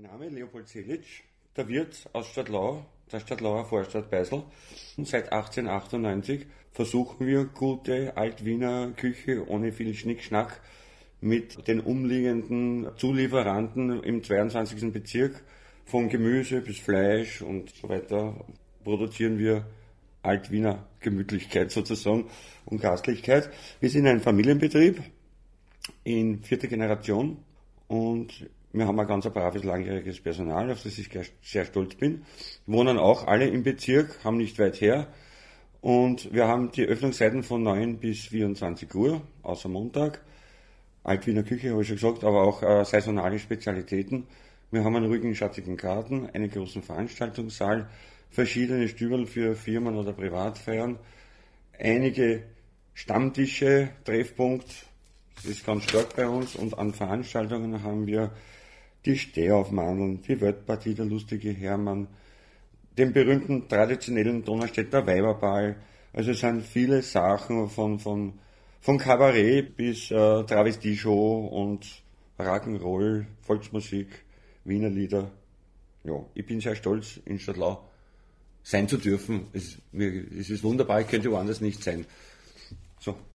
Name Leopold Selic, der Wirt aus Stadtlau, der Stadtlauer Vorstadt Beisel. Und seit 1898 versuchen wir gute Altwiener Küche ohne viel Schnickschnack mit den umliegenden Zulieferanten im 22. Bezirk. Von Gemüse bis Fleisch und so weiter produzieren wir Altwiener Gemütlichkeit sozusagen und Gastlichkeit. Wir sind ein Familienbetrieb in 4. Generation und wir haben ein ganz braves, langjähriges Personal, auf das ich sehr stolz bin. Wohnen auch alle im Bezirk, haben nicht weit her. Und wir haben die Öffnungszeiten von 9 bis 24 Uhr, außer Montag. Altwiener Küche, habe ich schon gesagt, aber auch saisonale Spezialitäten. Wir haben einen ruhigen, schattigen Garten, einen großen Veranstaltungssaal, verschiedene Stüberl für Firmen oder Privatfeiern, einige Stammtische, Treffpunkt, das ist ganz stark bei uns. Und an Veranstaltungen haben wir die Stehaufmandeln, die Weltpartie, der lustige Hermann, den berühmten traditionellen Donaustädter Weiberball. Also es sind viele Sachen von Kabarett bis Travestie-Show und Rock'n'Roll, Volksmusik, Wiener Lieder. Ja, ich bin sehr stolz, in Stadtlau sein zu dürfen. Es ist wunderbar, ich könnte woanders nicht sein. So.